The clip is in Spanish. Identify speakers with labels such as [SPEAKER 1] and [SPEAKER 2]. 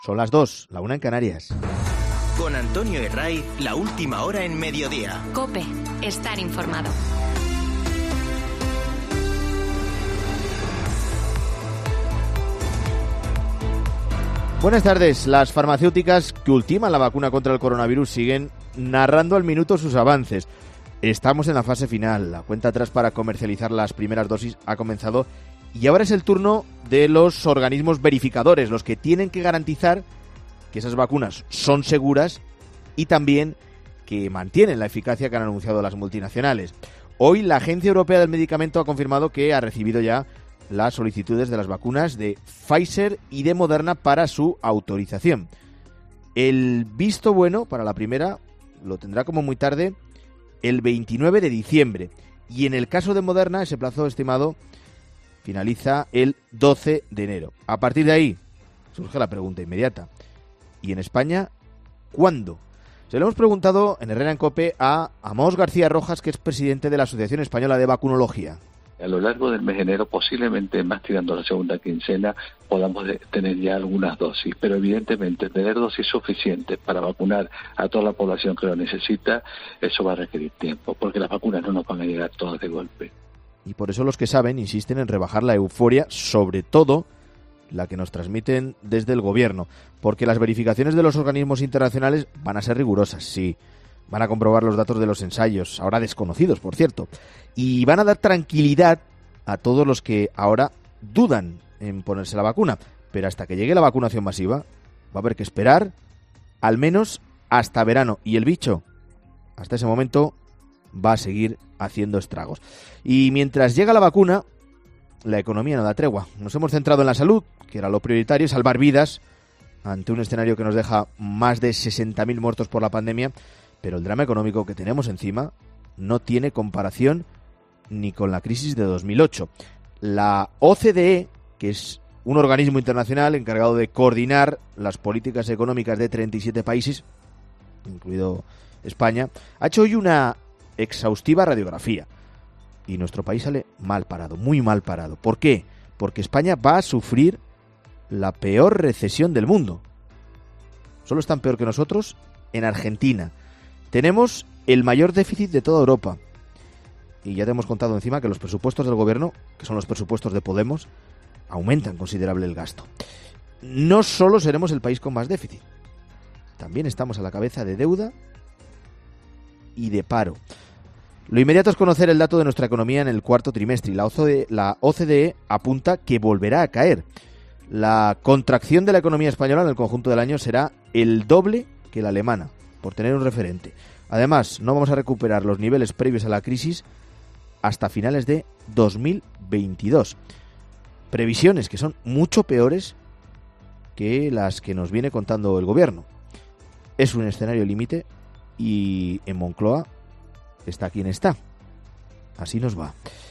[SPEAKER 1] Son las 2, la 1 en Canarias.
[SPEAKER 2] Con Antonio Herray, la última hora en mediodía.
[SPEAKER 3] COPE, estar informado.
[SPEAKER 1] Buenas tardes. Las farmacéuticas que ultiman la vacuna contra el coronavirus siguen narrando al minuto sus avances. Estamos en la fase final. La cuenta atrás para comercializar las primeras dosis ha comenzado y ahora es el turno de los organismos verificadores, los que tienen que garantizar que esas vacunas son seguras y también que mantienen la eficacia que han anunciado las multinacionales. Hoy la Agencia Europea del Medicamento ha confirmado que ha recibido ya las solicitudes de las vacunas de Pfizer y de Moderna para su autorización. El visto bueno para la primera lo tendrá como muy tarde el 29 de diciembre y en el caso de Moderna ese plazo estimado finaliza el 12 de enero. A partir de ahí surge la pregunta inmediata. ¿Y en España cuándo? Se lo hemos preguntado en Herrera en COPE a Amós García Rojas, que es presidente de la Asociación Española de Vacunología.
[SPEAKER 4] A lo largo del mes de enero, posiblemente más tirando la segunda quincena, podamos tener ya algunas dosis. Pero evidentemente tener dosis suficientes para vacunar a toda la población que lo necesita, eso va a requerir tiempo, porque las vacunas no nos van a llegar todas de golpe.
[SPEAKER 1] Y por eso los que saben insisten en rebajar la euforia, sobre todo la que nos transmiten desde el gobierno, porque las verificaciones de los organismos internacionales van a ser rigurosas, sí. Van a comprobar los datos de los ensayos, ahora desconocidos, por cierto, y van a dar tranquilidad a todos los que ahora dudan en ponerse la vacuna. Pero hasta que llegue la vacunación masiva, va a haber que esperar al menos hasta verano. Y el bicho, hasta ese momento, va a seguir haciendo estragos. Y mientras llega la vacuna, la economía no da tregua. Nos hemos centrado en la salud, que era lo prioritario, salvar vidas, ante un escenario que nos deja más de 60.000 muertos por la pandemia. Pero el drama económico que tenemos encima no tiene comparación ni con la crisis de 2008. La OCDE, que es un organismo internacional encargado de coordinar las políticas económicas de 37 países, incluido España, ha hecho hoy una exhaustiva radiografía. Y nuestro país sale mal parado, muy mal parado. ¿Por qué? Porque España va a sufrir la peor recesión del mundo. Solo están peor que nosotros en Argentina. Tenemos el mayor déficit de toda Europa. Y ya te hemos contado encima que los presupuestos del gobierno, que son los presupuestos de Podemos, aumentan considerable el gasto. No solo seremos el país con más déficit, también estamos a la cabeza de deuda y de paro. Lo inmediato es conocer el dato de nuestra economía en el cuarto trimestre y la OCDE apunta que volverá a caer. La contracción de la economía española en el conjunto del año será el doble que la alemana, por tener un referente. Además, no vamos a recuperar los niveles previos a la crisis hasta finales de 2022. Previsiones que son mucho peores que las que nos viene contando el gobierno. Es un escenario límite y en Moncloa está quien está. Así nos va.